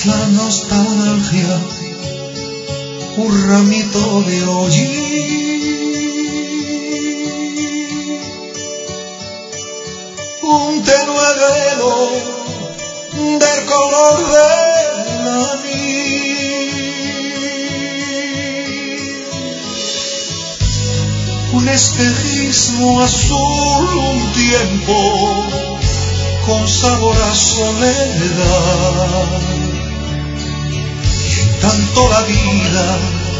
Es la nostalgia, un ramito de hollín, un tenue velo del color del anís, un espejismo azul, un tiempo con sabor a soledad, y en tanto la vida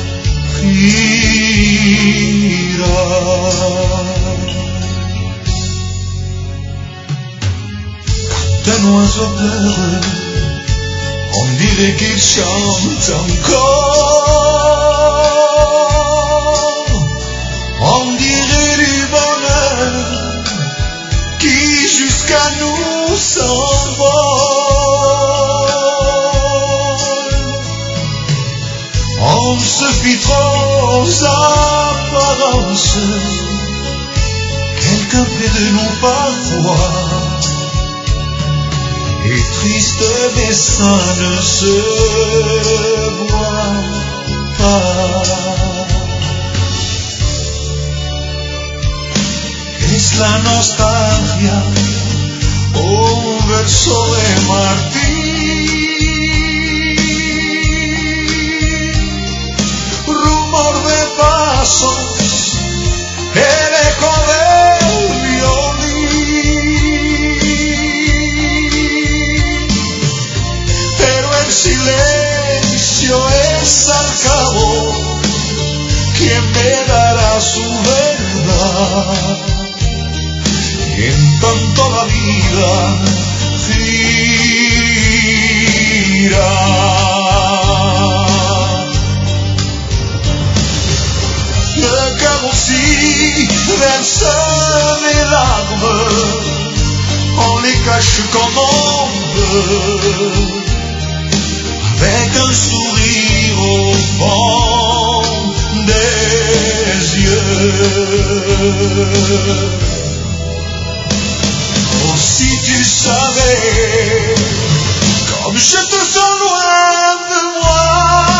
gira. Quand un oiseau pleure, on dirait qu'il chante encore, on dirait du bonheur qui jusqu'à nous s'envole. On se filtre aux apparences, quelqu'un près de nous parfois est triste mais ça ne se voit pas. Es la nostalgia, un verso de Martín, rumor de pasos, el eco del violín, pero el silencio es al cabo quien me dará su verdad. Y en tanto la vida gira. Le cœur aussi verse les larmes, on les cache comme on peut, avec un sourire au fond des yeux. Si tu savais comme je te sens loin de moi.